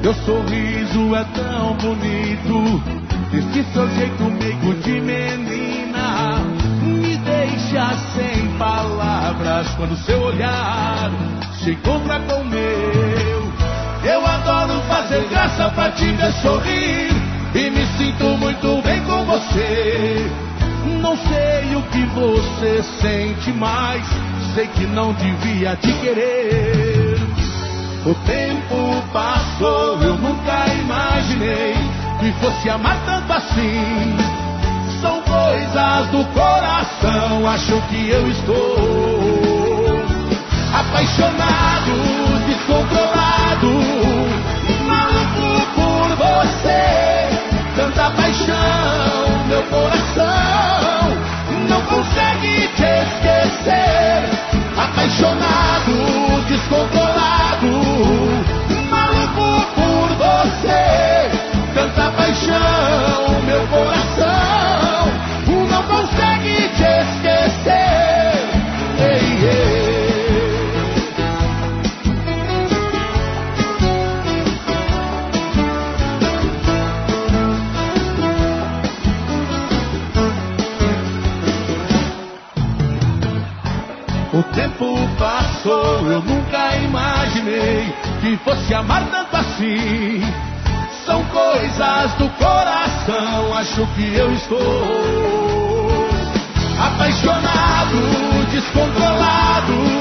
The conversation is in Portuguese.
Teu sorriso é tão bonito, esse seu jeito meio de menina me deixa sem palavras quando seu olhar se encontra com o meu. Eu adoro fazer graça pra te ver sorrir e me sinto muito bem com você. Não sei o que você sente, mas sei que não devia te querer. O tempo passou, eu nunca imaginei que fosse amar tanto assim. São coisas do coração, acho que eu estou apaixonado, descontrolado, maluco por você. Tanta paixão, meu coração não consegue te esquecer. Apaixonado, descontrolado, maluco por você. Tanta paixão, meu coração não consegue te esquecer. Ei, ei. O tempo passou, eu nunca imaginei que fosse amar tanto assim. São coisas do coração, acho que eu estou apaixonado, descontrolado,